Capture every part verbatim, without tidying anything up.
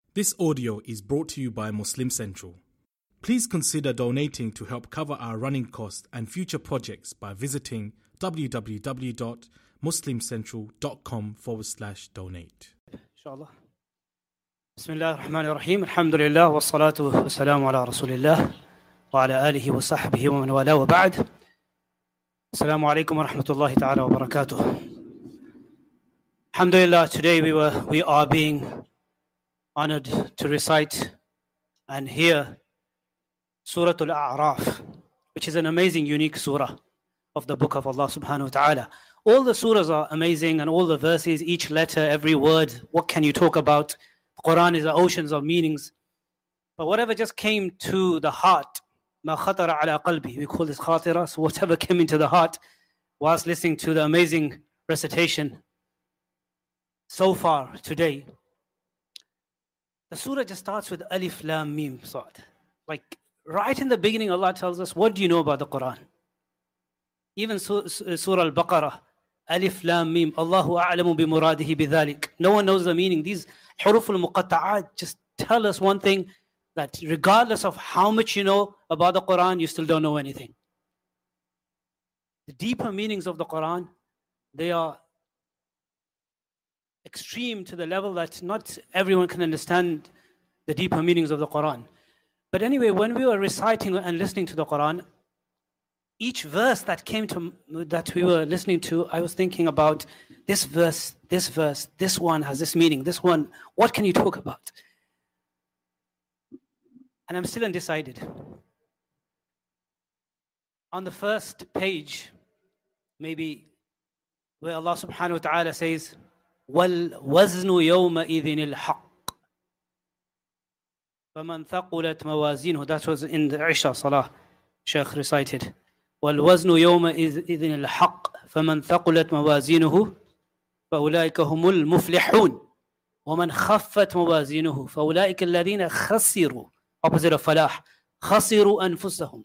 This audio is brought to you by Muslim Central. Please consider donating to help cover our running costs and future projects by visiting www.muslimcentral.com forward slash donate. Inshallah. Bismillah ar-Rahman ar-Rahim. Alhamdulillah wa salatu wa salamu ala Rasulillah wa ala alihi wa sahbihi wa man wala wa ba'd. Assalamu alaikum wa rahmatullahi ta'ala wa barakatuh. Alhamdulillah, today we were we are being honored to recite and hear Surah Al-A'raf, which is an amazing, unique surah of the book of Allah subhanahu wa ta'ala. All the surahs are amazing, and all the verses, each letter, every word, what can you talk about? The Quran is the oceans of meanings. But whatever just came to the heart, ma khatara ala qalbi, we call this khatira, so whatever came into the heart whilst listening to the amazing recitation so far today. The surah just starts with Alif Lam Mim Sad. Like right in the beginning, Allah tells us, what do you know about the Quran? Even Surah Al-Baqarah, Alif Lam Mim, Allahu a'lamu bi muradihi bidhalik. No one knows the meaning. These huruf al-muqatta'at just tell us one thing, that regardless of how much you know about the Quran, you still don't know anything. The deeper meanings of the Quran, they are extreme to the level that not everyone can understand the deeper meanings of the Quran. But anyway, when we were reciting and listening to the Quran, each verse that came to that we were listening to, I was thinking about this verse, this verse, this one has this meaning, this one, what can you talk about? And I'm still undecided. On the first page, maybe where Allah subhanahu wa ta'ala says, وَالْوَزْنُ يَوْمَئِذٍ الْحَقِّ فَمَنْ ثَقُلَتْ مَوَازِينُهُ. That was in the Isha Salah, Shaykh recited. وَالْوَزْنُ يَوْمَئِذٍ الْحَقِّ فَمَنْ ثَقُلَتْ مَوَازِينُهُ فَأُولَٰئِكَ هُمُ الْمُفْلِحُونَ وَمَنْ خَفَّتْ مَوَازِينُهُ فَأُولَٰئِكَ الَّذِينَ خَسِرُوا, opposite of falah, خَسِرُوا أَنفُسَهُم.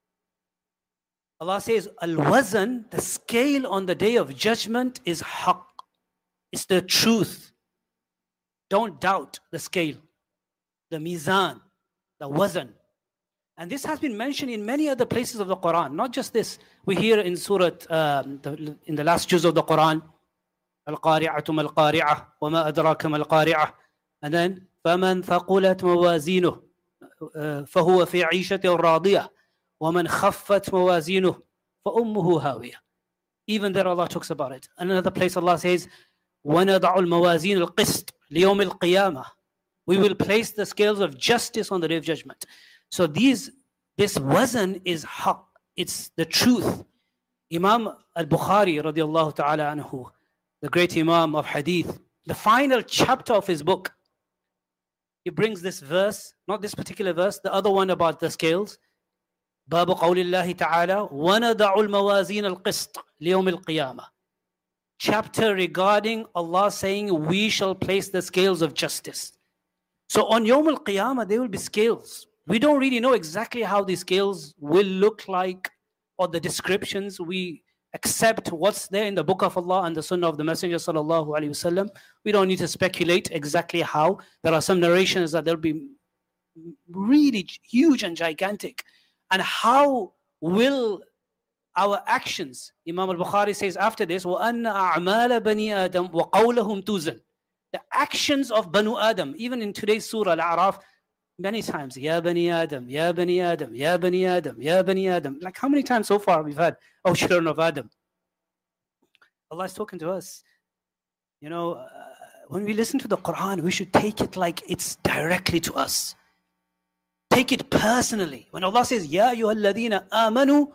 Allah says, Al-Wazn, the scale on the day of judgment, is haqq. It's the truth. Don't doubt the scale, the mizan, the wazn. And this has been mentioned in many other places of the Quran. Not just this. We hear in Surah, um, the, in the last juz of the Quran, Al-Qari'atu mal-Qari'ah, wa ma adraka mal-Qari'ah. And then, فَمَنْ ثَقُلَتْ مَوَازِينُهُ فَهُوَ فِي عِيشَةٍ رَاضِيَةٍ وَمَنْ خَفَّتْ مَوَازِينُهُ فَأُمُّهُ هَاوِيَةٌ. Even there Allah talks about it. Another place Allah says, وَنَضَعُ الْمَوَازِينَ الْقِسْطِ لِيَوْمِ الْقِيَامَةِ. We will place the scales of justice on the day of judgment. So these, this wazn is haqq. It's the truth. Imam al-Bukhari radiallahu ta'ala anhu, the great Imam of Hadith, the final chapter of his book, he brings this verse, not this particular verse, the other one about the scales. باب قول الله تعالى وَنَضَعُ الْمَوَازِينَ الْقِسْطِ لِيَوْمِ الْقِيَامَةِ. Chapter regarding Allah saying we shall place the scales of justice. So on Yawm al-Qiyamah there will be scales. We don't really know exactly how these scales will look like, or the descriptions. We accept what's there in the book of Allah and the sunnah of the Messenger sallallahu alaihi wasallam. We don't need to speculate exactly how. There are some narrations that they'll be really huge and gigantic. And how will our actions, Imam al-Bukhari says after this, وَأَنَّ أَعْمَالَ بَنِي آدَمْ وَقَوْلَهُمْ تُوزَنْ. The actions of Banu Adam, even in today's surah Al-A'raf, many times, Ya Bani Adam, Ya Bani Adam, Ya Bani Adam, Ya Bani Adam. Like how many times so far we've had, oh children of Adam. Allah is talking to us. You know, uh, when we listen to the Quran, we should take it like it's directly to us. Take it personally. When Allah says, Ya ayyuhalladhina amanu,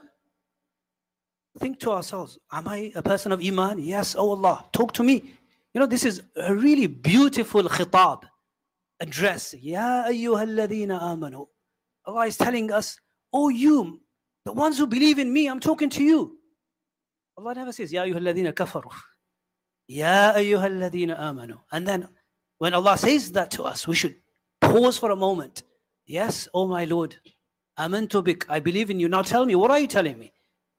think to ourselves, am I a person of Iman? Yes, oh Allah, talk to me. You know, this is a really beautiful khitab, address. Ya ayyuhalladhina amanu. Allah is telling us, oh you, the ones who believe in me, I'm talking to you. Allah never says, Ya ayyuhalladhina kafaru. Ya ayyuhalladhina amanu. And then when Allah says that to us, we should pause for a moment. Yes, oh my Lord, amantu bik, I believe in you. Now tell me, what are you telling me?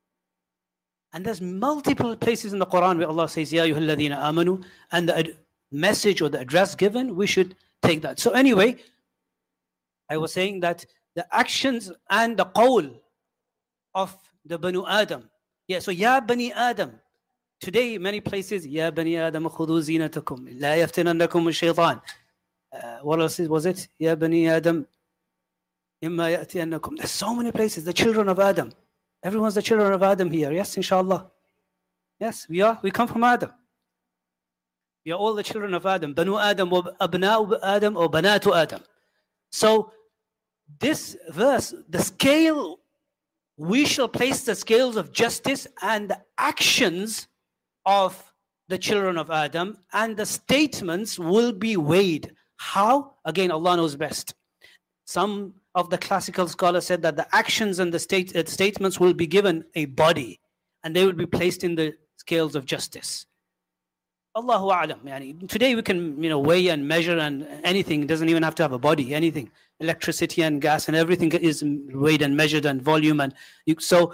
And there's multiple places in the Quran where Allah says, Ya ayyuhalladhina amanu, and the message or the address given, we should take that. So anyway, I was saying that the actions and the qawl of the Banu Adam. Yeah, so Ya Bani Adam. Today, many places, Ya Bani Adam khudhu zinatakum, la yaftinannakum ash-shaytan. What else was it? Ya Bani Adam, imma ya'tiyannakum. There's so many places, the children of Adam. Everyone's the children of Adam here. Yes, inshallah. Yes, we are. We come from Adam. We are all the children of Adam. Banu Adam, or Abna'u Adam, or Banatu Adam. So, this verse, the scale, we shall place the scales of justice and the actions of the children of Adam, and the statements will be weighed. How? Again, Allah knows best. Some of the classical scholars said that the actions and the state, uh, statements will be given a body, and they will be placed in the scales of justice. Allahu A'lam. Yani, today we can, you know, weigh and measure, and anything. It doesn't even have to have a body. Anything, electricity and gas and everything is weighed and measured, and volume, and you, so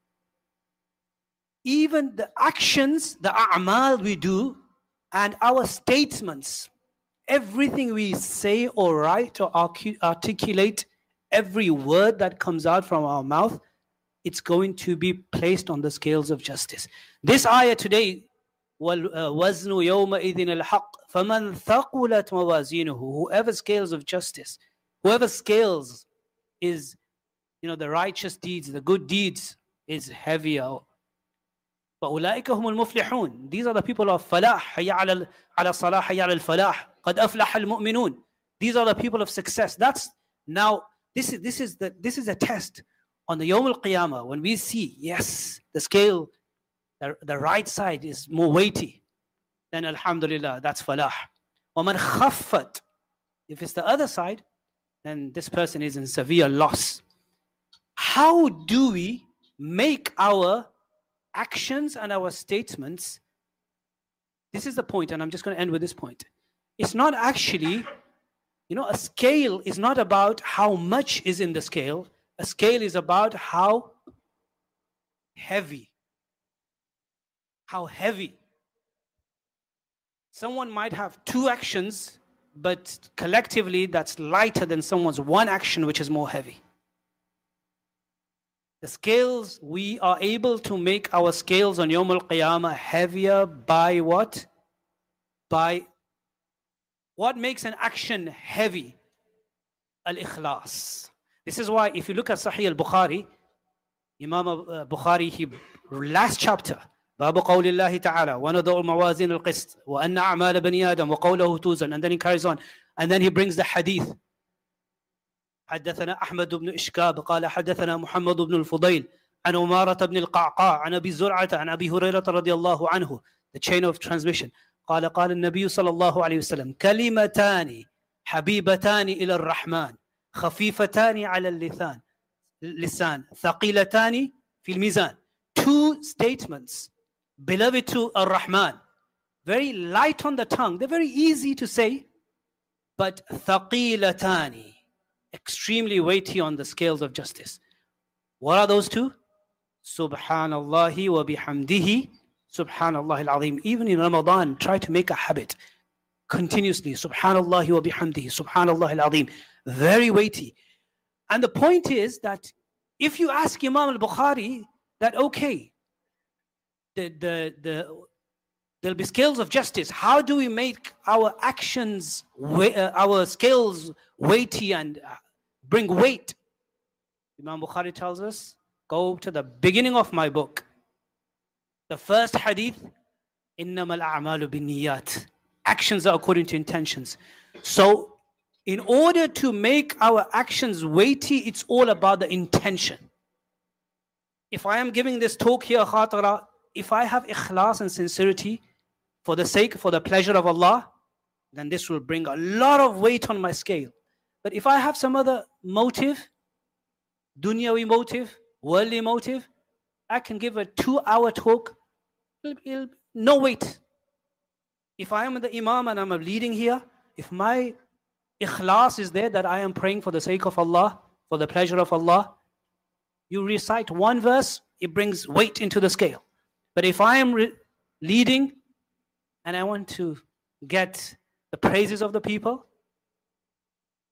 even the actions, the a'mal we do, and our statements, everything we say or write or articulate, every word that comes out from our mouth, it's going to be placed on the scales of justice. This ayah today, وَالْوَزْنُ يَوْمَئِذٍ الْحَقِّ فَمَنْ ثَقُلَتْ مَوَازِينُهُ. Whoever scales of justice, whoever scales is, you know, the righteous deeds, the good deeds is heavier. فَأُولَٰئِكَ هُمُ الْمُفْلِحُونَ. These are the people of falah. حَيَّ عَلَى الصَّلَاحِ حَيَّ عَلَى الْفَلَاحِ قَدْ أَفْلَحَ الْمُؤْمِنُونَ. These are the people of success. That's now, this is this is the this is a test on the Yawm al-Qiyamah, when we see, yes, the scale, the, the right side is more weighty, then alhamdulillah, that's falah. وَمَنْ خَفَّتْ. If it's the other side, then this person is in severe loss. How do we make our actions and our statements? This is the point, and I'm just going to end with this point. It's not actually, you know, a scale is not about how much is in the scale. A scale is about how heavy. How heavy. Someone might have two actions, but collectively that's lighter than someone's one action, which is more heavy. The scales, we are able to make our scales on Yawm al-Qiyamah heavier by what? By what makes an action heavy? Al-Ikhlas. This is why if you look at Sahih al-Bukhari, Imam uh, Bukhari, he, last chapter, باب قول الله تعالى ونضع الموازين القسط وأن أعمال بني آدم وقوله توزن, and then he carries on, and then he brings the hadith. حدثنا أحمد بن إشكاب قال حدثنا محمد بن الفضيل عن أمارة بن القعقاع عن أبي زرعة عن أبي هريرة رضي الله عنه. The chain of transmission. قال قال النبي صلى الله عليه وسلم كلمتان حبيبتان إلى الرحمن خفيفتان على اللسان لسان ثقيلتان في الميزان. Two statements beloved to Ar-Rahman, very light on the tongue, they're very easy to say, but thaqilatani, extremely weighty on the scales of justice. What are those two? Subhanallahi wa bihamdihi, Subhanallah al-Azim. Even in Ramadan, try to make a habit continuously. Subhanallahi wa bihamdihi, Subhanallah al-Azim. Very weighty. And the point is that if you ask Imam al-Bukhari that, okay, the, the, the, there'll be scales of justice. How do we make our actions, uh, our scales weighty and uh, bring weight? Imam Bukhari tells us, go to the beginning of my book. The first hadith, إِنَّمَا الْأَعْمَالُ بِالنِّيَّاتِ. Actions are according to intentions. So, in order to make our actions weighty, it's all about the intention. If I am giving this talk here, khatara, if I have ikhlas and sincerity for the sake, for the pleasure of Allah, then this will bring a lot of weight on my scale. But if I have some other motive, dunyawi motive, worldly motive, I can give a two-hour talk, it'll, it'll, no weight. If I am the imam and I'm leading here, if my ikhlas is there, that I am praying for the sake of Allah, for the pleasure of Allah, you recite one verse, it brings weight into the scale. But if I am re- leading and I want to get the praises of the people,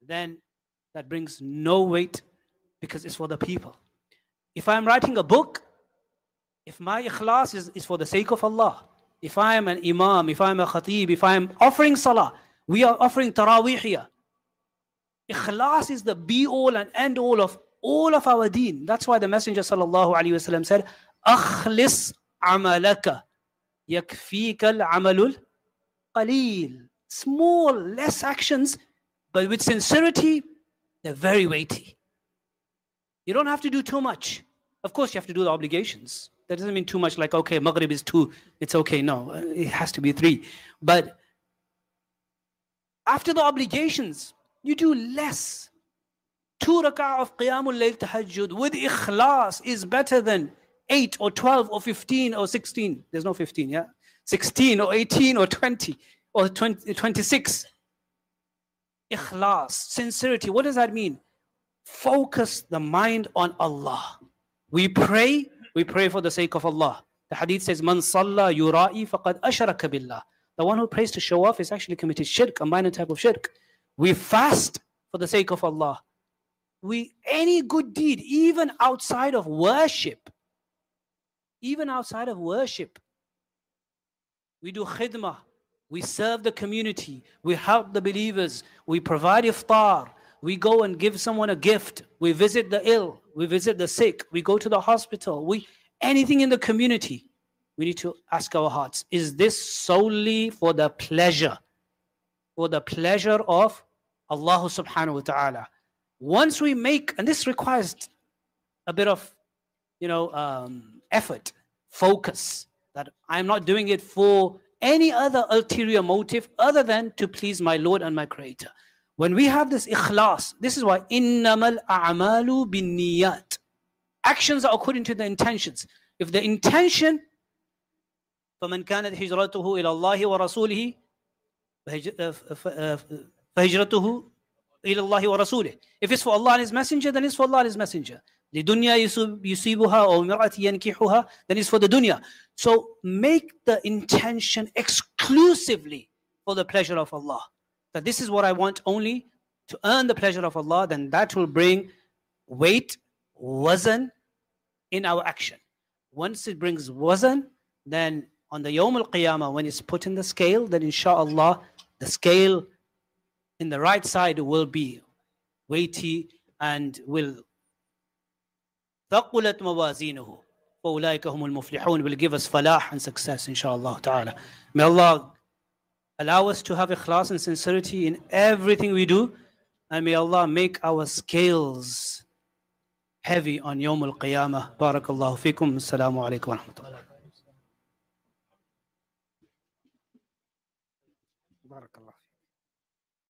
then that brings no weight because it's for the people. If I'm writing a book, if my ikhlas is, is for the sake of Allah, if I am an imam, if I'm a khatib, if I'm offering salah, we are offering tarawih here. Ikhlas is the be-all and end-all of all of our deen. That's why the Messenger sallallahu alaihi wasallam said, "Akhlis amalaka, yakfika al-amalul qalil." Small, less actions, but with sincerity, they're very weighty. You don't have to do too much. Of course, you have to do the obligations. That doesn't mean too much like, okay, Maghrib is two, it's okay. No, it has to be three. But after the obligations, you do less. Two rak'ah of Qiyamul Layl Tahajjud with ikhlas is better than eight or twelve or fifteen or sixteen. There's no fifteen, yeah? sixteen or eighteen or twenty or twenty, twenty-six. Ikhlas, sincerity. What does that mean? Focus the mind on Allah. We pray, we pray for the sake of Allah. The hadith says, "Man salla yura'i faqad ashraka billah." The one who prays to show off is actually committed shirk, a minor type of shirk. We fast for the sake of Allah. We any good deed, even outside of worship, even outside of worship, we do khidmah. We serve the community. We help the believers. We provide iftar. We go and give someone a gift. We visit the ill. We visit the sick. We go to the hospital. We anything in the community. We need to ask our hearts, is this solely for the pleasure, for the pleasure of Allah subhanahu wa ta'ala? Once we make, and this requires a bit of, you know, um, effort, focus, that I'm not doing it for any other ulterior motive other than to please my Lord and my Creator. When we have this ikhlas, this is why innamal a'malu bin niyat. Actions are according to the intentions. If the intention, فَمَنْ كَانَتْ هِجْرَتُهُ إِلَى اللَّهِ وَرَسُولِهِ فَهِجْرَتُهُ إِلَى اللَّهِ وَرَسُولِهِ. If it's for Allah and His Messenger, then it's for Allah and His Messenger. لِدُنْيَا يُصِيبُهَا أو مِرْأَةٍ يَنْكِحُهَا, then it's for the dunya. So make the intention exclusively for the pleasure of Allah. That this is what I want only to earn the pleasure of Allah, then that will bring weight, wazn in our action. Once it brings wazn, then on the Yawm al-Qiyamah, when it's put in the scale, then inshallah, the scale in the right side will be weighty and will ثَقُلَتْ مَوَازِينُهُ فَأُولَٰئِكَ هُمُ الْمُفْلِحُونَ, will give us falah and success inshallah ta'ala. May Allah allow us to have ikhlas and sincerity in everything we do, and may Allah make our scales heavy on Yawm al-Qiyamah. Barakallahu fikum. Assalamu alaikum wa rahmatullah. Barakallah.